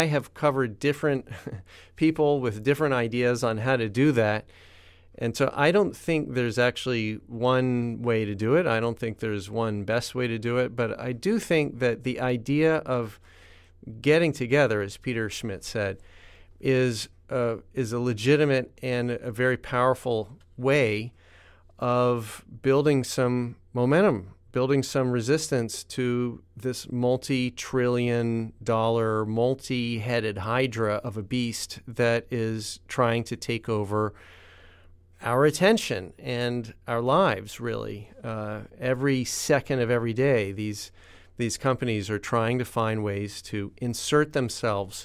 I have covered different people with different ideas on how to do that. And so I don't think there's actually one way to do it. I don't think there's one best way to do it. But I do think that the idea of getting together, as Peter Schmidt said, is a legitimate and a very powerful way of building some momentum, building some resistance to this multi-trillion-dollar, multi-headed hydra of a beast that is trying to take over our attention and our lives, really. Every second of every day, these companies are trying to find ways to insert themselves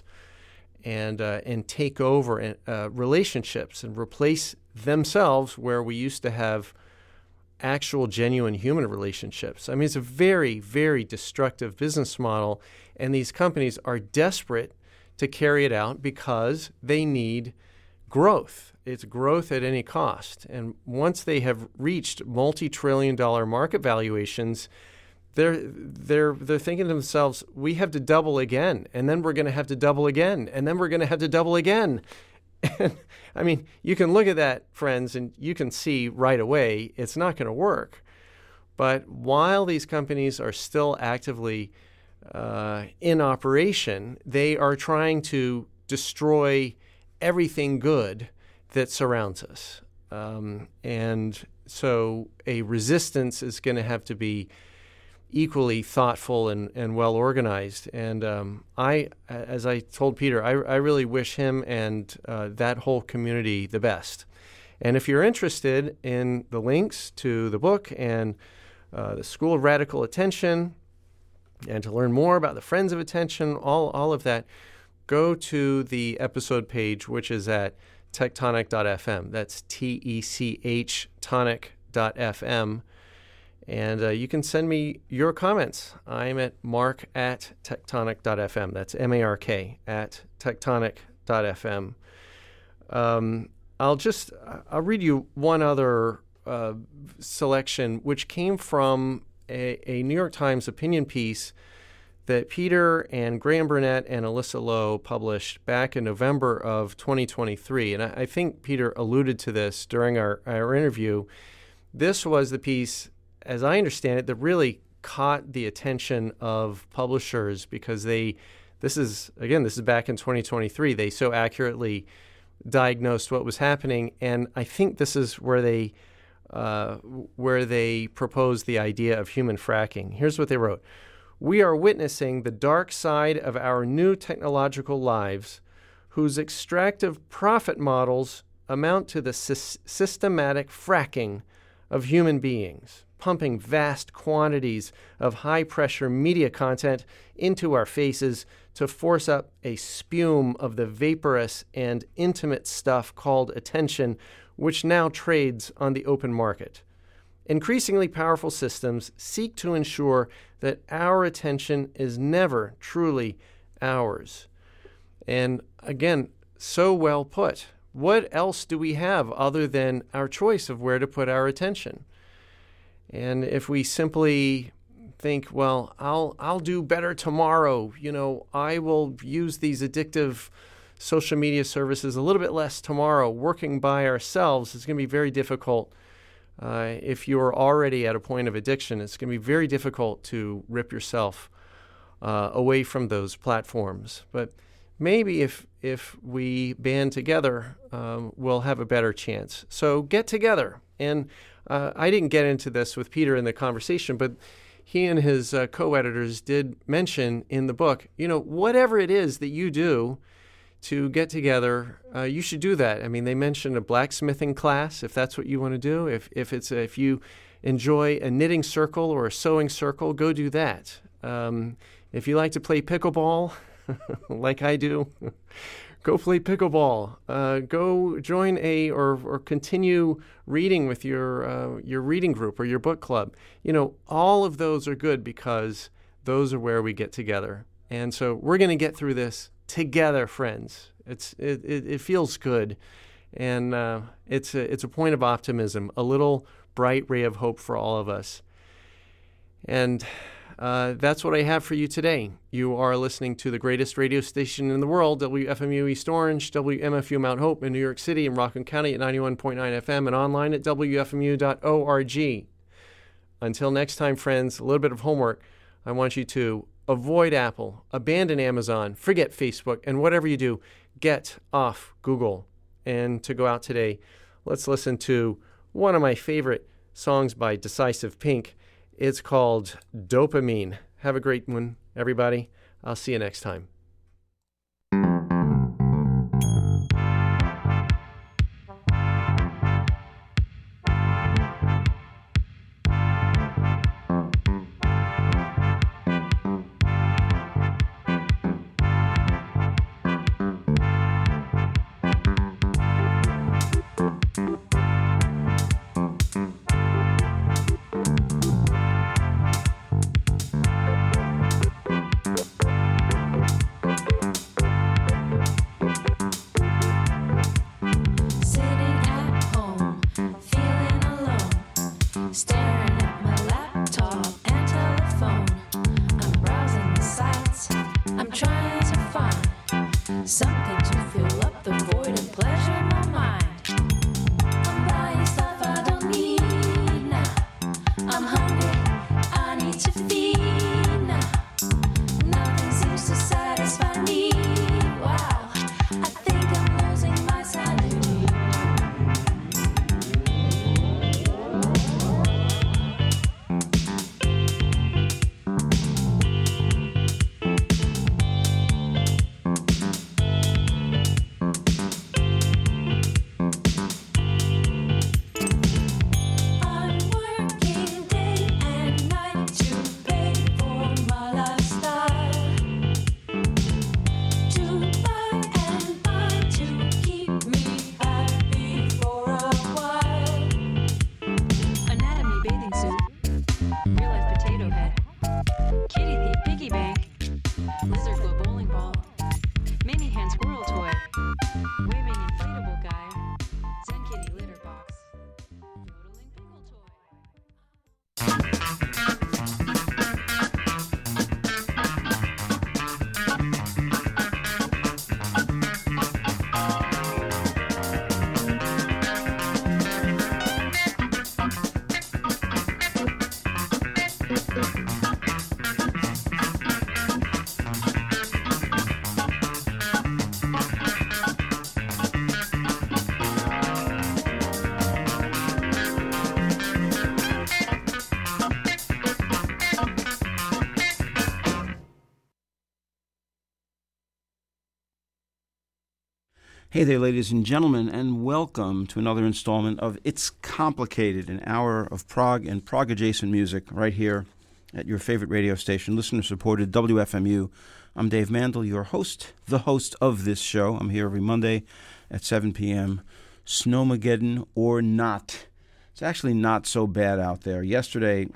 and take over relationships and replace themselves where we used to have actual, genuine human relationships. I mean, it's a very, very destructive business model, and these companies are desperate to carry it out because they need growth. It's growth at any cost. And once they have reached multi-trillion-dollar market valuations, they're thinking to themselves, we have to double again, and then we're going to have to double again, and then we're going to have to double again. And, I mean, you can look at that, friends, and you can see right away it's not going to work. But while these companies are still actively in operation, they are trying to destroy everything good that surrounds us. And so a resistance is going to have to be equally thoughtful and well organized. And as I told Peter, I really wish him and that whole community the best. And if you're interested in the links to the book and the School of Radical Attention, and to learn more about the Friends of Attention, all of that, go to the episode page, which is at tectonic.fm. That's TECH tonic.fm. And you can send me your comments. I'm at mark@tectonic.fm. That's MARK @tectonic.fm. I'll read you one other selection, which came from a New York Times opinion piece that Peter and Graham Burnett and Alyssa Lowe published back in November of 2023. And I think Peter alluded to this during our interview. This was the piece, as I understand it, that really caught the attention of publishers because this is back in 2023. They so accurately diagnosed what was happening. And I think this is where they proposed the idea of human fracking. Here's what they wrote. We are witnessing the dark side of our new technological lives, whose extractive profit models amount to the systematic fracking of human beings, pumping vast quantities of high-pressure media content into our faces to force up a spume of the vaporous and intimate stuff called attention, which now trades on the open market. Increasingly powerful systems seek to ensure that our attention is never truly ours. And again, so well put. What else do we have other than our choice of where to put our attention? And if we simply think, well, I'll do better tomorrow, I will use these addictive social media services a little bit less tomorrow, working by ourselves, it's going to be very difficult. If you're already at a point of addiction, it's going to be very difficult to rip yourself away from those platforms. But maybe if we band together, we'll have a better chance. So get together. And I didn't get into this with Peter in the conversation, but he and his co-editors did mention in the book, whatever it is that you do to get together, you should do that. I mean, they mentioned a blacksmithing class, if that's what you want to do. If you enjoy a knitting circle or a sewing circle, go do that. If you like to play pickleball, like I do, go play pickleball. Go join or continue reading with your reading group or your book club. All of those are good because those are where we get together. And so we're going to get through this together, friends. It feels good, and it's a point of optimism, a little bright ray of hope for all of us. And that's what I have for you today. You are listening to the greatest radio station in the world, WFMU East Orange, WMFU Mount Hope in New York City and Rockland County at 91.9 FM and online at WFMU.org. Until next time, friends, a little bit of homework. I want you to avoid Apple, abandon Amazon, forget Facebook, and whatever you do, get off Google. And to go out today, let's listen to one of my favorite songs by Decisive Pink. It's called Dopamine. Have a great one, everybody. I'll see you next time. Hey there, ladies and gentlemen, and welcome to another installment of It's Complicated, an hour of prog and prog-adjacent music right here at your favorite radio station, listener-supported WFMU. I'm Dave Mandel, your host, the host of this show. I'm here every Monday at 7 p.m., Snowmageddon or not. It's actually not so bad out there. Yesterday,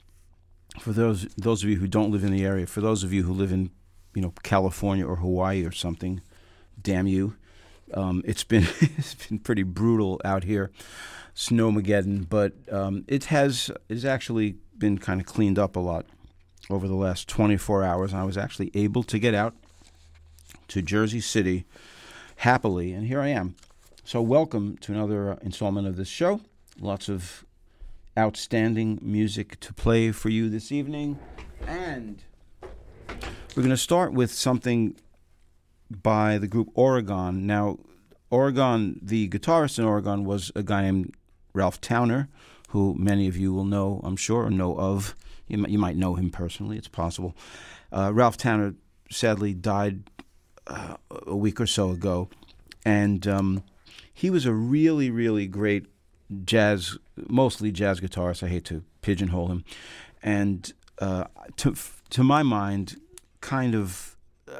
for those of you who don't live in the area, for those of you who live in, California or Hawaii or something, damn you. It's been pretty brutal out here, Snowmageddon, but it has actually been kind of cleaned up a lot over the last 24 hours. I was actually able to get out to Jersey City happily, and here I am. So welcome to another installment of this show. Lots of outstanding music to play for you this evening, and we're going to start with something by the group Oregon. Now, Oregon, the guitarist in Oregon was a guy named Ralph Towner, who many of you will know, I'm sure, or know of. You might know him personally, it's possible. Ralph Towner sadly died a week or so ago, and he was a really, really great mostly jazz guitarist. I hate to pigeonhole him. And to my mind, kind of...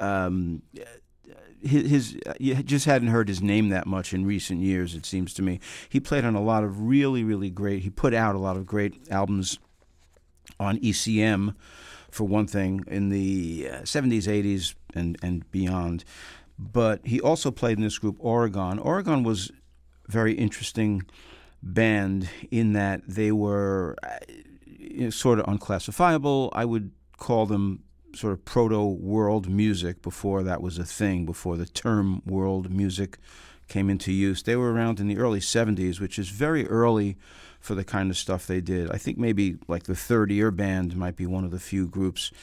you just hadn't heard his name that much in recent years, it seems to me. He played on a lot of really, really great... He put out a lot of great albums on ECM, for one thing, in the 70s, 80s, and beyond. But he also played in this group, Oregon. Oregon was a very interesting band in that they were sort of unclassifiable. I would call them sort of proto-world music before that was a thing, before the term world music came into use. They were around in the early 70s, which is very early for the kind of stuff they did. I think maybe like the Third Ear Band might be one of the few groups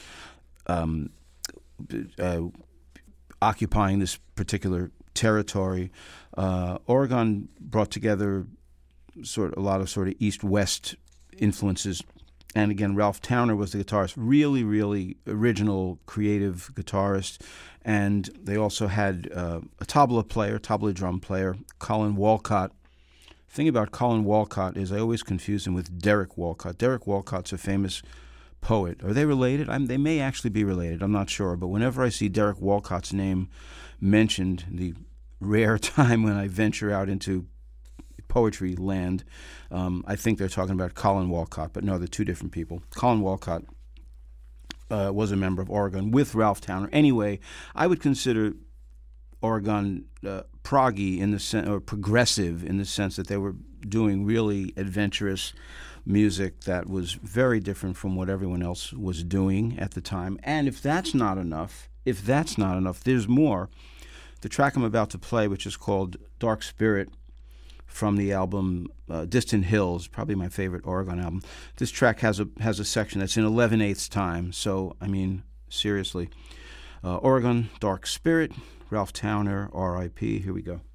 occupying this particular territory. Oregon brought together a lot of East-West influences. And again, Ralph Towner was the guitarist, really, really original, creative guitarist. And they also had a tabla drum player, Colin Walcott. The thing about Colin Walcott is I always confuse him with Derek Walcott. Derek Walcott's a famous poet. Are they related? They may actually be related. I'm not sure. But whenever I see Derek Walcott's name mentioned, the rare time when I venture out into poetry land, I think they're talking about Colin Walcott, but no, they're two different people. Colin Walcott was a member of Oregon with Ralph Towner. Anyway, I would consider Oregon proggy in the sense, or progressive in the sense that they were doing really adventurous music that was very different from what everyone else was doing at the time. And if that's not enough, there's more. The track I'm about to play, which is called Dark Spirit, from the album Distant Hills, probably my favorite Oregon album. This track has a section that's in 11/8 time. So, I mean, seriously. Oregon, Dark Spirit, Ralph Towner, R.I.P. Here we go.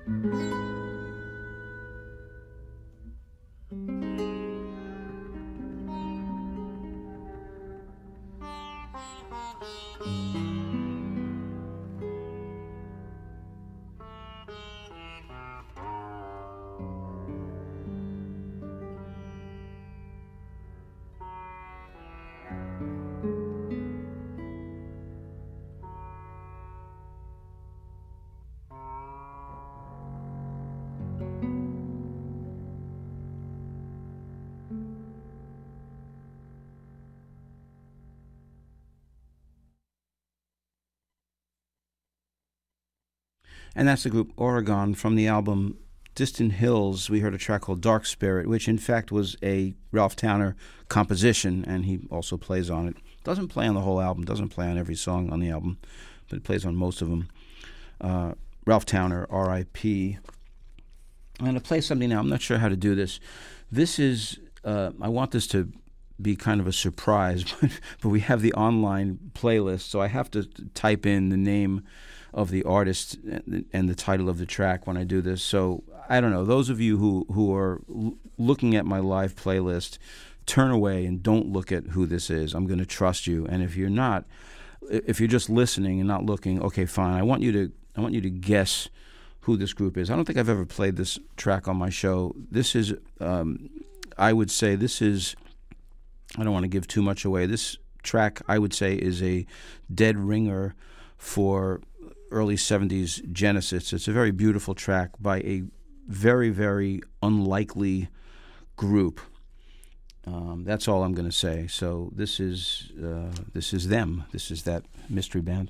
And that's the group Oregon from the album Distant Hills. We heard a track called Dark Spirit, which in fact was a Ralph Towner composition, and he also plays on it. Doesn't play on the whole album, doesn't play on every song on the album, but it plays on most of them. Ralph Towner, R.I.P. I'm going to play something now. I'm not sure how to do this. This is, I want this to be kind of a surprise, but we have the online playlist, so I have to type in the name of the artist and the title of the track when I do this. So I don't know. Those of you who are looking at my live playlist, turn away and don't look at who this is. I'm going to trust you. And if you're not, if you're just listening and not looking, okay, fine. I want you to guess who this group is. I don't think I've ever played this track on my show. This is, I would say, this is. I don't want to give too much away. This track, I would say, is a dead ringer for early 70s Genesis. It's a very beautiful track by a very, very unlikely group. That's all I'm going to say. So this is them. This is that mystery band.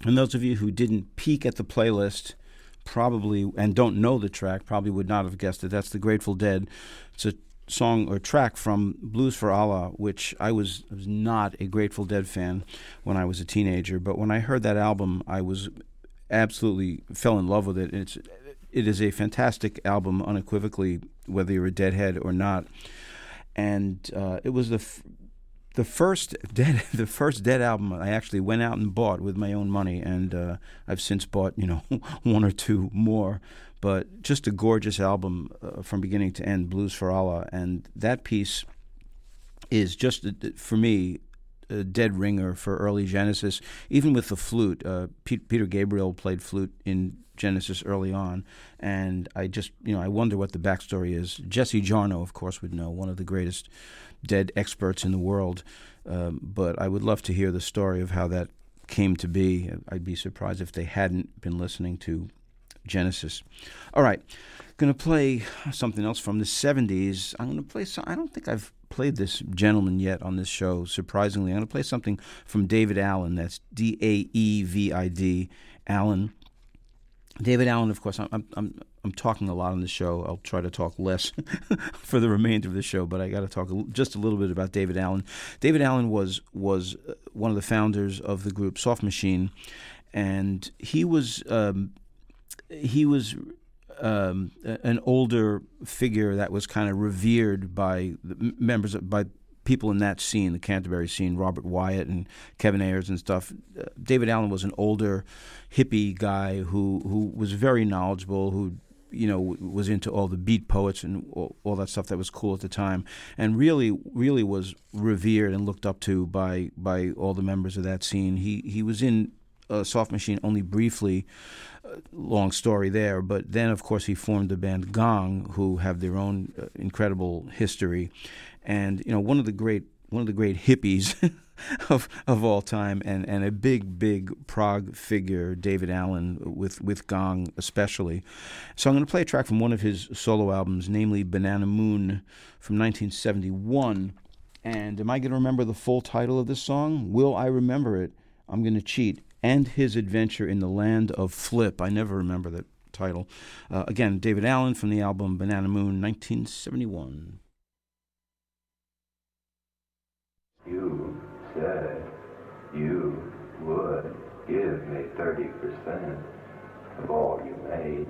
And those of you who didn't peek at the playlist probably, and don't know the track, probably would not have guessed it. That's the Grateful Dead. It's a song or track from Blues for Allah, which I was not a Grateful Dead fan when I was a teenager. But when I heard that album, I was absolutely fell in love with it. It is a fantastic album, unequivocally, whether you're a Deadhead or not. And it was the first Dead album I actually went out and bought with my own money, and I've since bought one or two more. But just a gorgeous album from beginning to end, Blues for Allah, and that piece is just for me a dead ringer for early Genesis. Even with the flute, Peter Gabriel played flute in Genesis early on, and I just I wonder what the backstory is. Jesse Jarnow, of course, would know, one of the greatest Dead experts in the world, but I would love to hear the story of how that came to be. I'd be surprised if they hadn't been listening to Genesis. All right, going to play something else from the 70s. I'm going to play I don't think I've played this gentleman yet on this show, surprisingly. I'm going to play something from David Allen. That's Daevid Allen. David Allen, of course, I'm talking a lot on the show. I'll try to talk less for the remainder of the show, but I got to talk just a little bit about David Allen. David Allen was one of the founders of the group Soft Machine, and he was an older figure that was kind of revered by by people in that scene, the Canterbury scene, Robert Wyatt and Kevin Ayers and stuff. David Allen was an older hippie guy who was very knowledgeable, who was into all the beat poets and all that stuff that was cool at the time, and really was revered and looked up to by all the members of that scene. He was in Soft Machine only briefly, long story there, but then of course he formed the band Gong, who have their own incredible history, and one of the great hippies of all time, and a big prog figure, David Allen, with Gong especially. So I'm going to play a track from one of his solo albums, namely Banana Moon from 1971. And am I going to remember the full title of this song? Will I remember it? I'm going to cheat. And His Adventure in the Land of Flip. I never remember that title. Again, David Allen from the album Banana Moon, 1971. You said you would give me 30% of all you made.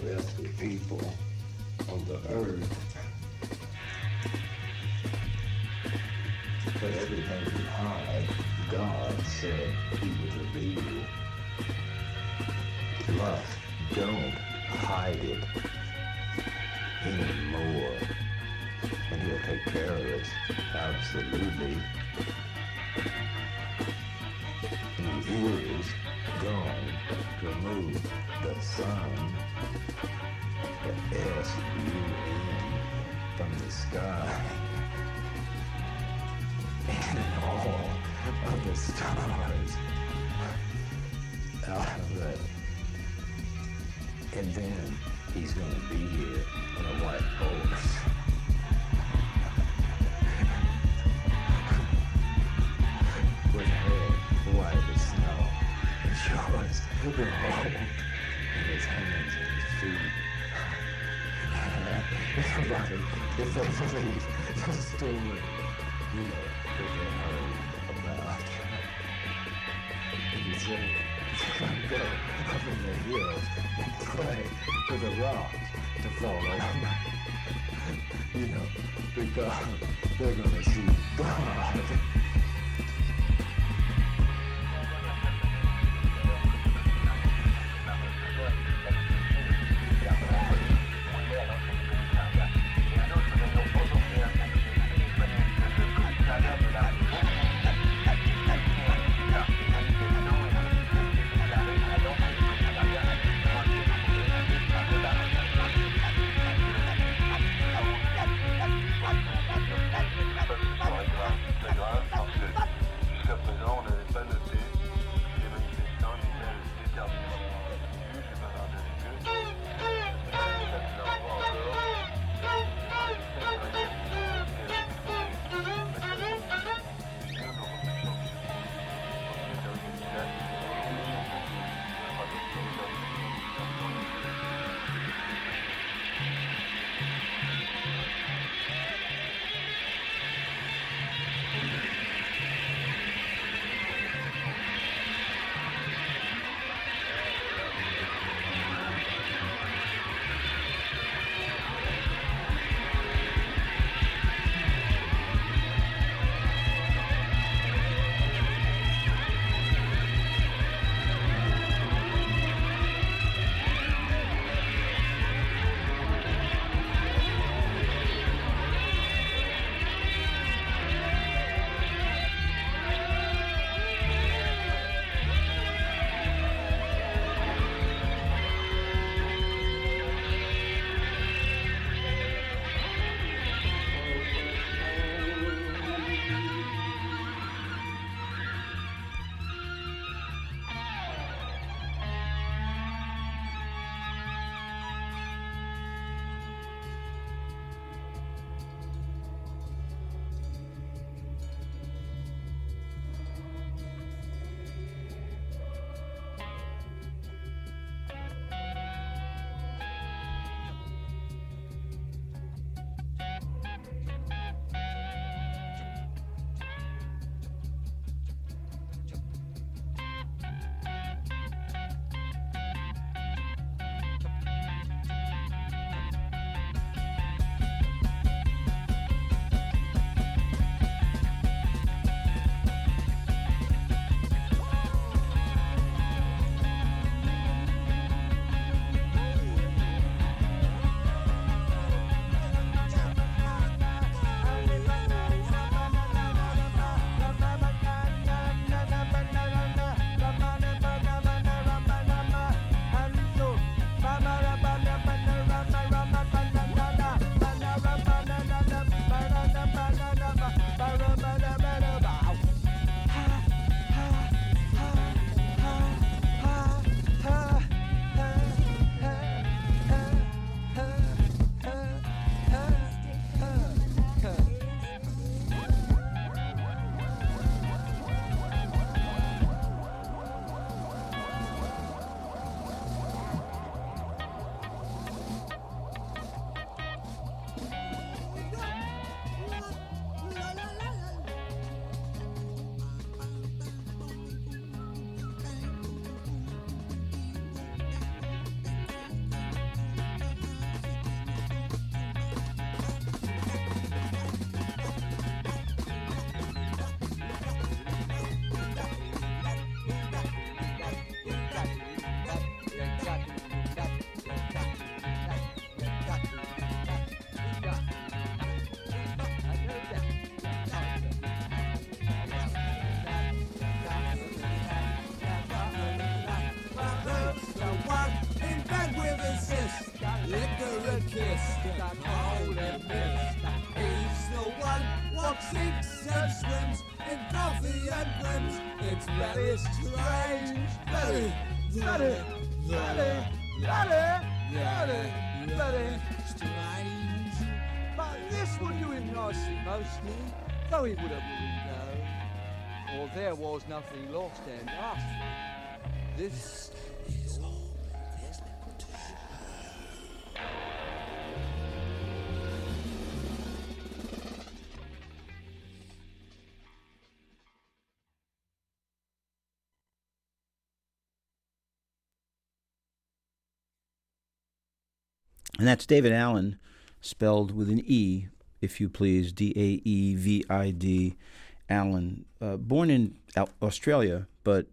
rest of people on the earth. But everything you hide, God said he would reveal. Lust, don't hide it anymore. And he'll take care of it, absolutely. And he is going to remove the sun, the S-U-N, from the sky. And all of the stars out of it. And then he's going to be here on a white horse. With hair white as snow, and shorts long, and his hands and his feet. Everybody, if they believe the story, you know, that they heard about. And he said, they're going to go up in the hills and pray for the rocks to fall over. You know, because they're going to see God. very strange, very strange. But this will do him nicely, mostly, though he would have wouldn't know, or there was nothing lost and us. This is all there's left to show. And that's David Allen, spelled with an E, if you please, Daevid, Allen. Born in Australia, but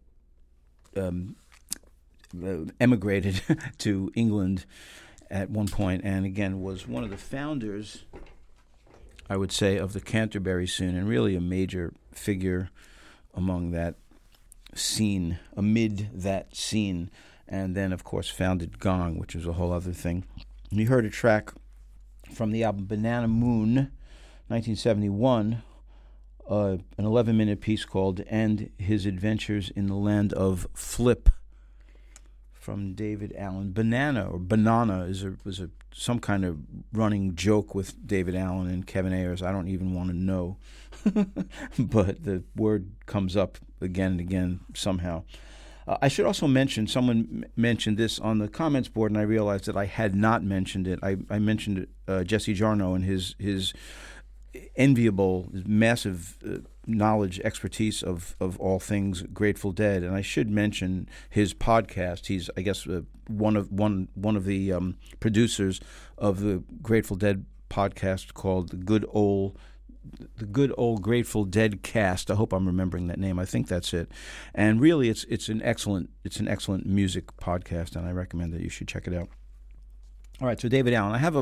emigrated to England at one point, and again was one of the founders, I would say, of the Canterbury scene, and really a major figure among that scene, amid that scene, and then, of course, founded Gong, which was a whole other thing. We heard a track from the album Banana Moon, 1971, an 11-minute piece called "And His Adventures in the Land of Flip," from David Allen. Banana was some kind of running joke with David Allen and Kevin Ayers. I don't even want to know, but the word comes up again and again somehow. I should also mention, someone mentioned this on the comments board, and I realized that I had not mentioned it. I mentioned Jesse Jarnow and his enviable, massive knowledge, expertise of all things Grateful Dead, and I should mention his podcast. He's, I guess, one of the producers of the Grateful Dead podcast called the Good Old Grateful Dead Cast. I hope I'm remembering that name. I think that's it. And really, it's an excellent music podcast, and I recommend that you should check it out. All right, so David Allen. I have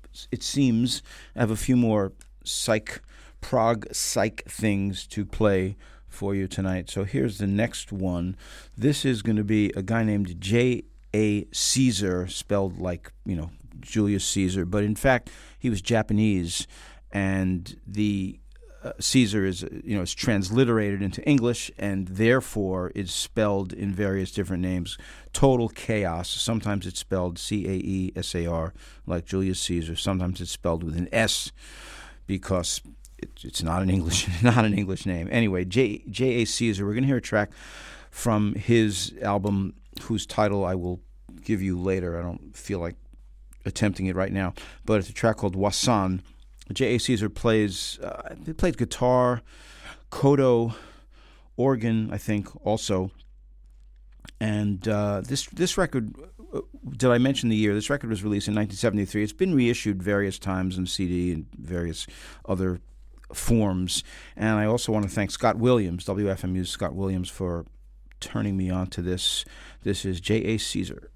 a few more prog psych things to play for you tonight. So here's the next one. This is going to be a guy named J.A. Caesar, spelled like, Julius Caesar, but in fact he was Japanese, and the Caesar is, is transliterated into English, and therefore is spelled in various different names. Total chaos. Sometimes it's spelled Caesar, like Julius Caesar. Sometimes it's spelled with an S, because it's not an English name. Anyway, J.A. Caesar. We're going to hear a track from his album, whose title I will give you later. I don't feel like attempting it right now, but it's a track called Wasan. J.A. Caesar played guitar, koto, organ, I think, also. And this record, did I mention the year? This record was released in 1973. It's been reissued various times in CD and various other forms. And I also want to thank Scott Williams, WFMU's Scott Williams, for turning me on to this. This is J.A. Caesar.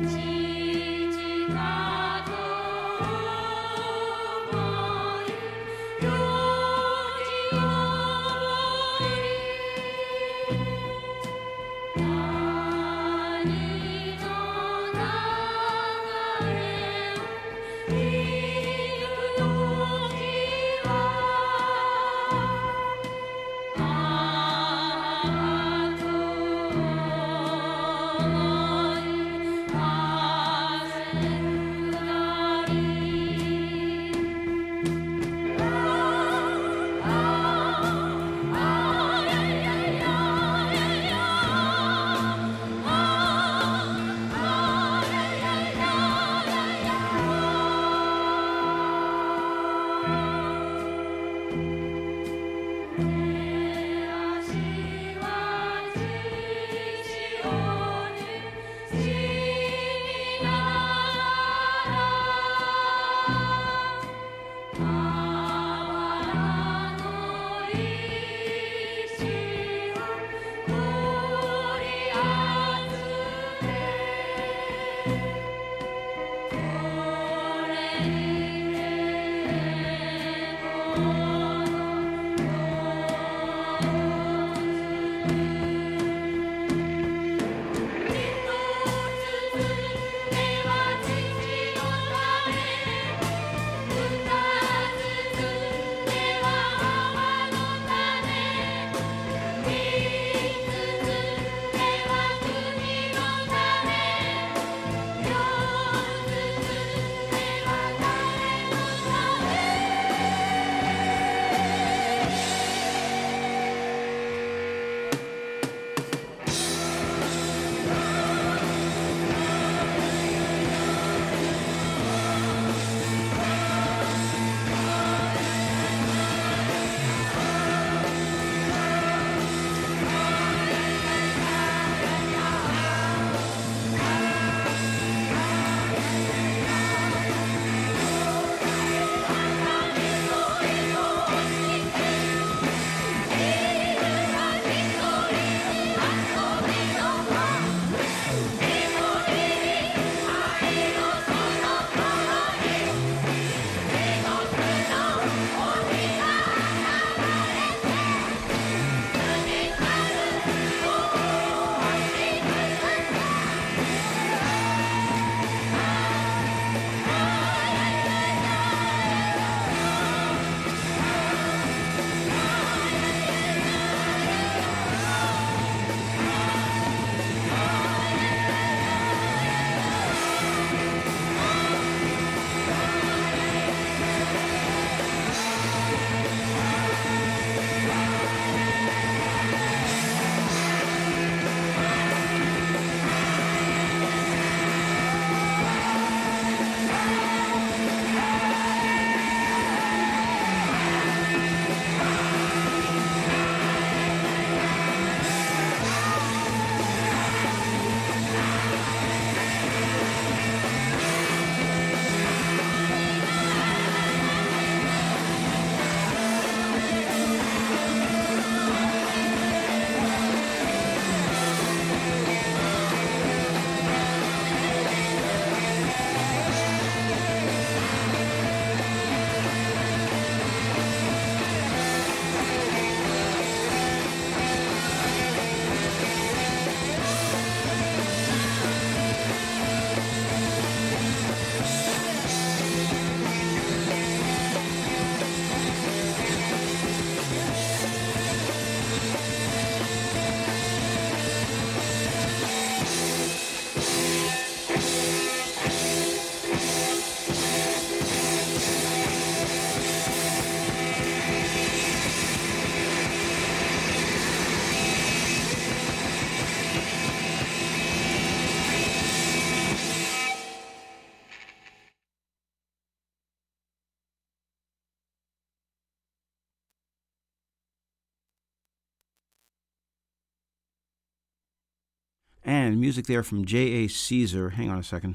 And music there from J.A. Caesar. Hang on a second.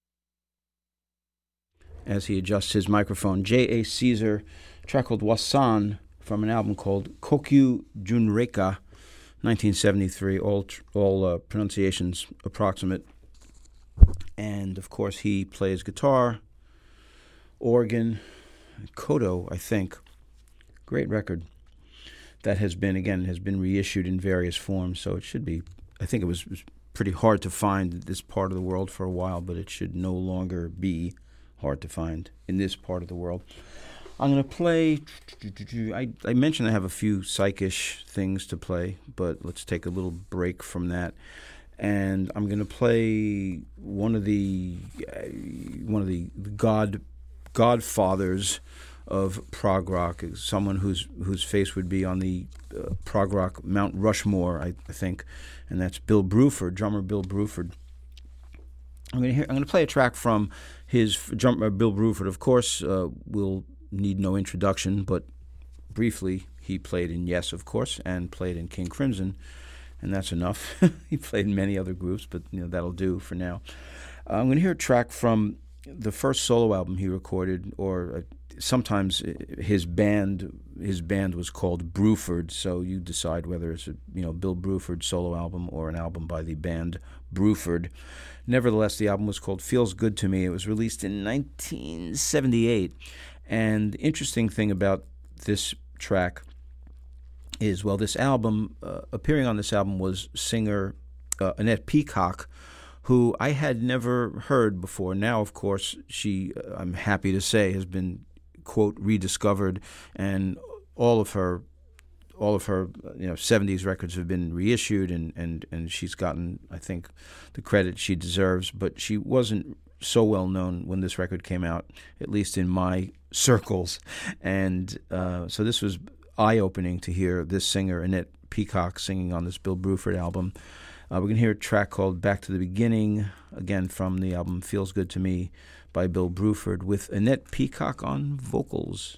As he adjusts his microphone, J.A. Caesar, track called Wasan from an album called Kokyu Junreika, 1973. All pronunciations approximate. And, of course, he plays guitar, organ, Kodo, I think. Great record that has been reissued in various forms, so it should be, I think it was pretty hard to find in this part of the world for a while, but it should no longer be hard to find in this part of the world. I'm going to play, I mentioned I have a few psychish things to play, but let's take a little break from that. And I'm going to play one of the godfathers of prog rock, someone whose face would be on the prog rock Mount Rushmore, I think, and that's Bill Bruford, drummer Bill Bruford. I'm going to play a track from his drummer Bill Bruford. Of course, will need no introduction, but briefly, he played in Yes, of course, and played in King Crimson, and that's enough. He played in many other groups, but that'll do for now. I'm going to hear a track from the first solo album he recorded, or sometimes his band was called Bruford, so you decide whether it's a Bill Bruford solo album or an album by the band Bruford. Nevertheless, the album was called Feels Good to Me. It was released in 1978, and the interesting thing about this track is, this album, appearing on this album was singer Annette Peacock, who I had never heard before. Now, of course, she, I'm happy to say, has been, quote, rediscovered, and all of her 70s records have been reissued, and she's gotten, I think, the credit she deserves. But she wasn't so well known when this record came out, at least in my circles. And so this was eye-opening to hear this singer, Annette Peacock, singing on this Bill Bruford album. We're going to hear a track called Back to the Beginning, again from the album Feels Good to Me by Bill Bruford, with Annette Peacock on vocals.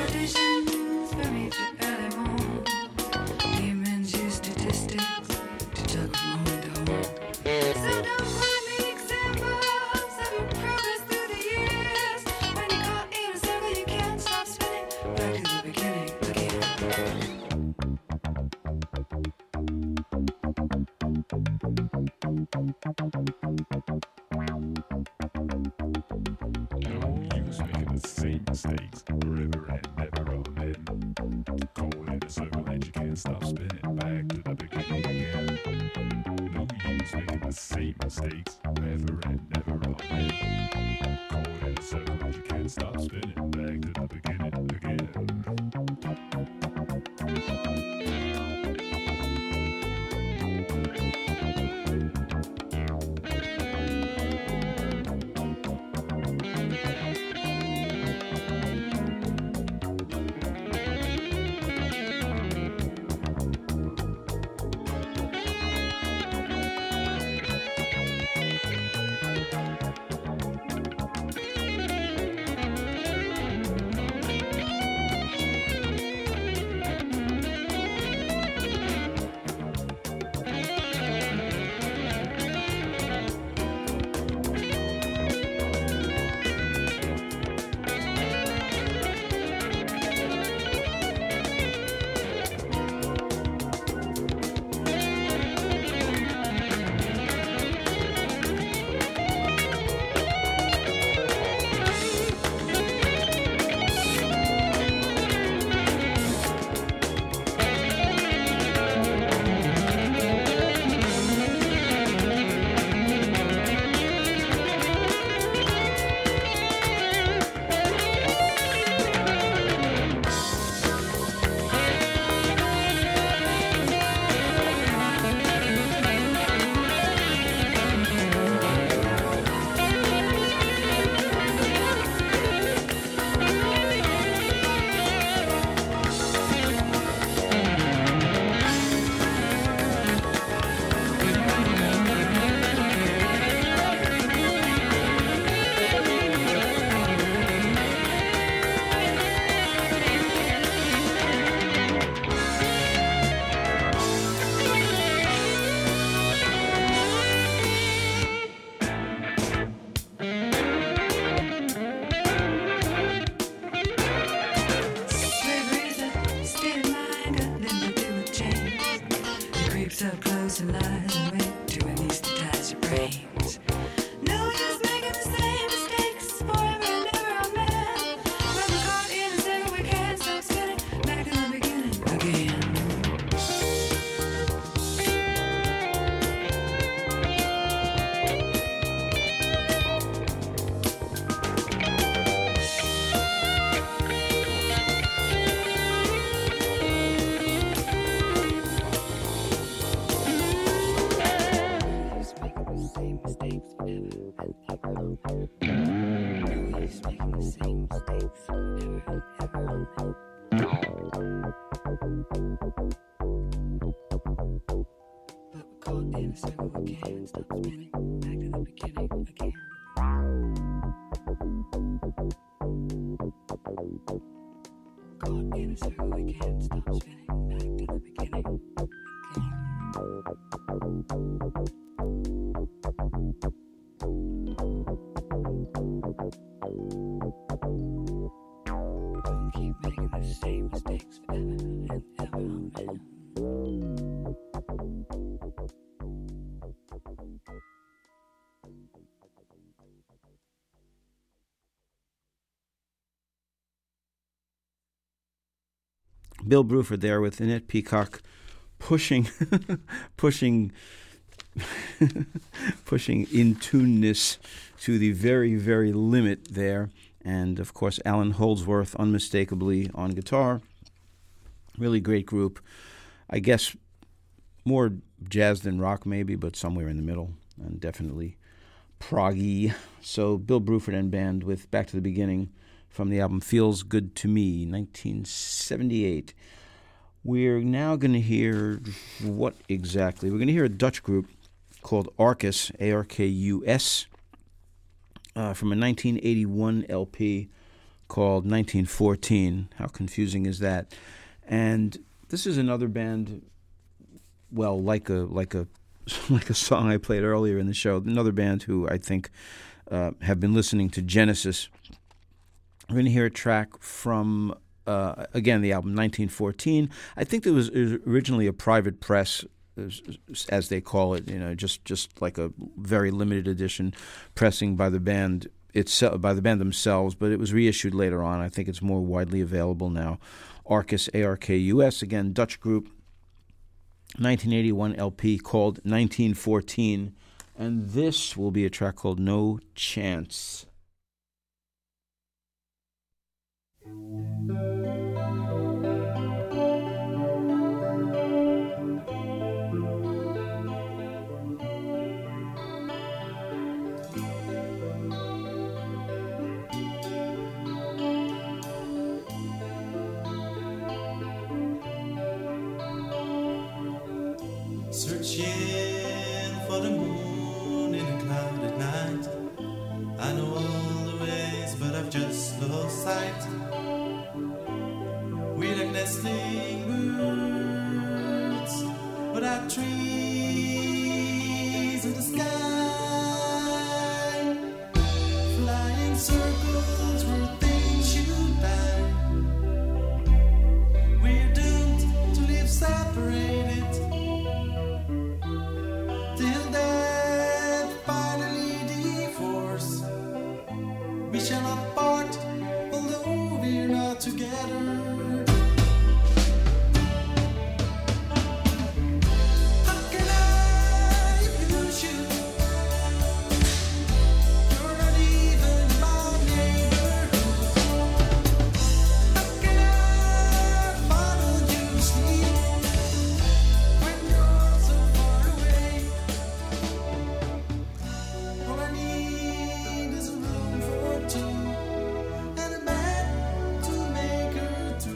Auditions from each early morn. Demons use statistics to tug from horn to horn. So don't find me examples of your progress through the years. When you're caught in a circle, you can't stop spinning. Back to the beginning again. No use making the same mistakes forever and never, amen. Going in a circle and you can't stop spinning. Back to the beginning again. No use making the same mistakes forever and never, amen. Going in a circle and you can't stop spinning. Back to the beginning again. So close and lies and wait to anesthetize your brains. No use making the same mistakes forever and ever, amen. When we're caught in a circle, we can't stop spinning. Back to the beginning again. Bill Bruford there with Annette Peacock pushing in-tuneness to the very, very limit there. And, of course, Alan Holdsworth unmistakably on guitar. Really great group. I guess more jazz than rock maybe, but somewhere in the middle. And definitely proggy. So Bill Bruford and band with Back to the Beginning from the album Feels Good to Me, 1978. We're now going to hear what exactly? We're going to hear a Dutch group called Arcus, A-R-K-U-S, from a 1981 LP called 1914. How confusing is that? And this is another band, well, like a song I played earlier in the show, another band who I think have been listening to Genesis. We're going to hear a track from, again, the album 1914. I think it was originally a private press, as they call it, just like a very limited edition pressing by the band itself, by the band themselves, but it was reissued later on. I think it's more widely available now. Arcus, ARKUS, again, Dutch group, 1981 LP called 1914, and this will be a track called No Chance. Searching for the moon in a clouded night. I know all the ways, but I've just lost sight. We're like nesting birds without trees in the sky, flying circles where things should die. We're doomed to live separated. Till death finally divorce, we shall not part, although we're not together. How can I use you? You're not even my neighborhood. How can I follow you sleep when you're so far away? All I need is a room for two and a bed to make her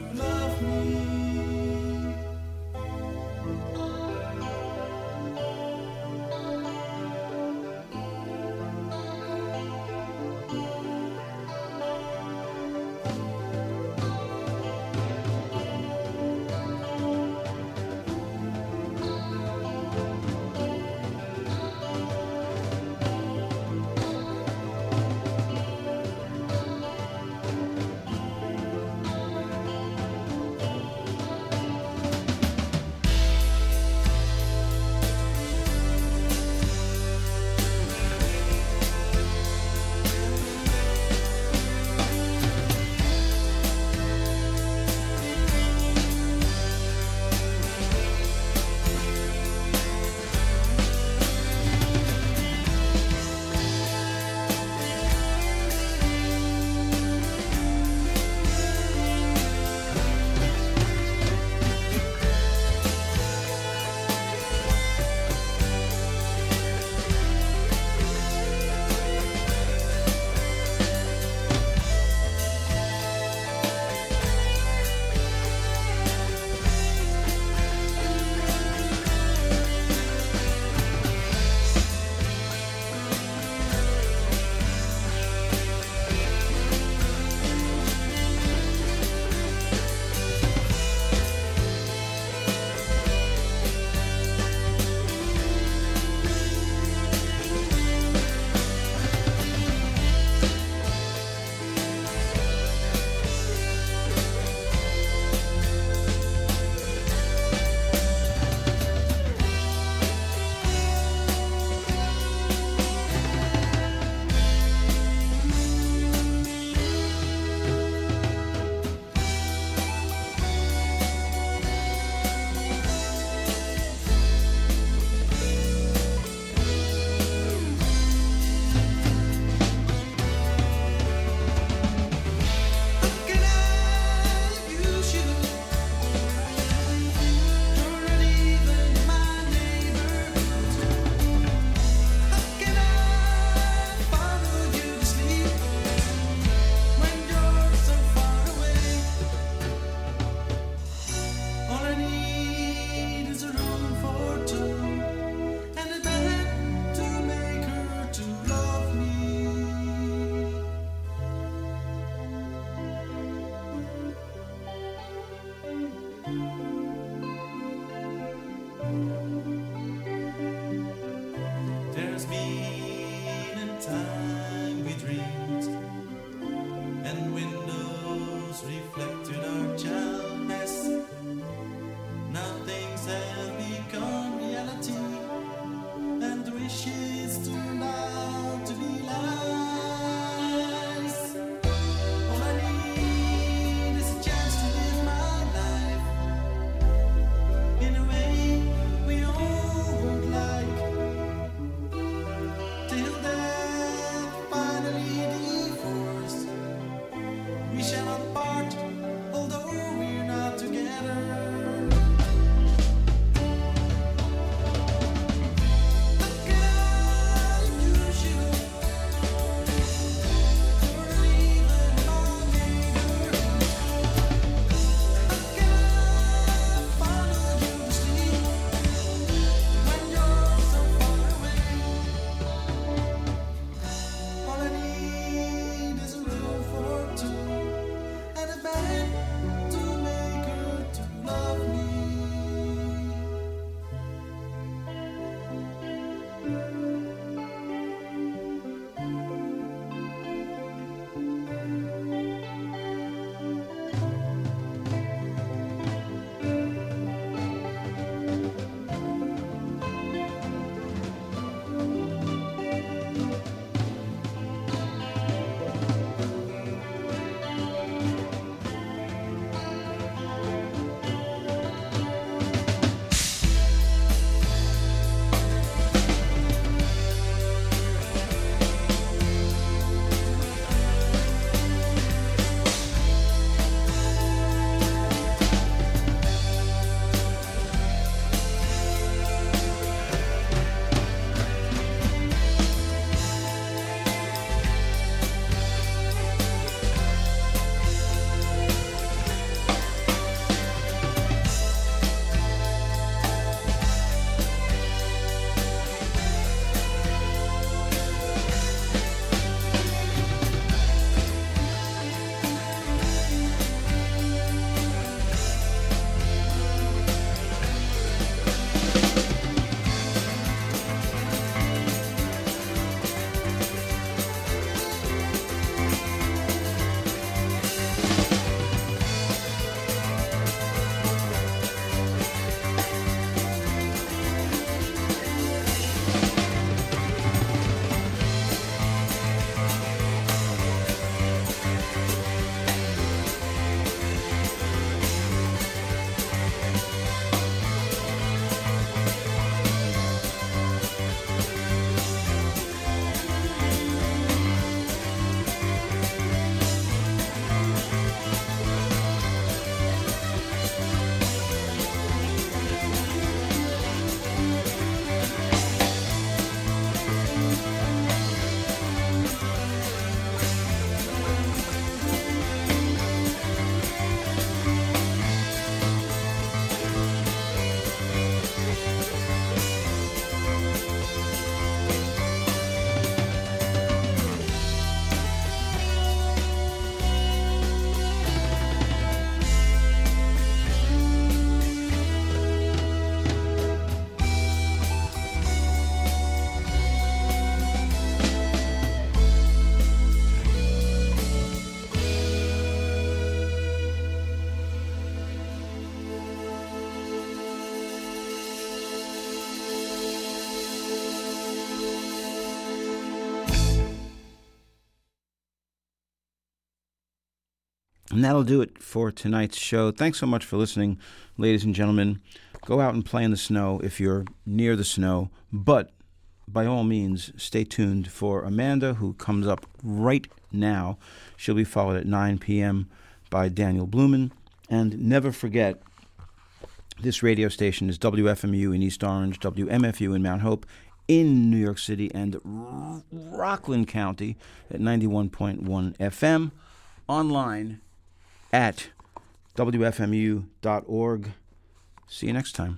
And that'll do it for tonight's show. Thanks so much for listening, ladies and gentlemen. Go out and play in the snow if you're near the snow. But by all means, stay tuned for Amanda, who comes up right now. She'll be followed at 9 p.m. by Daniel Blumen. And never forget, this radio station is WFMU in East Orange, WMFU in Mount Hope, in New York City, and Rockland County at 91.1 FM. Online at WFMU.org. See you next time.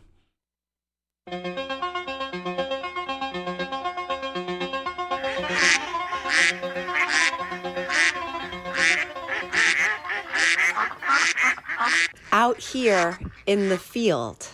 Out here in the field.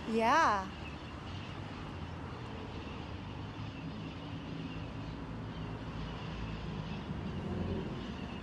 Yeah.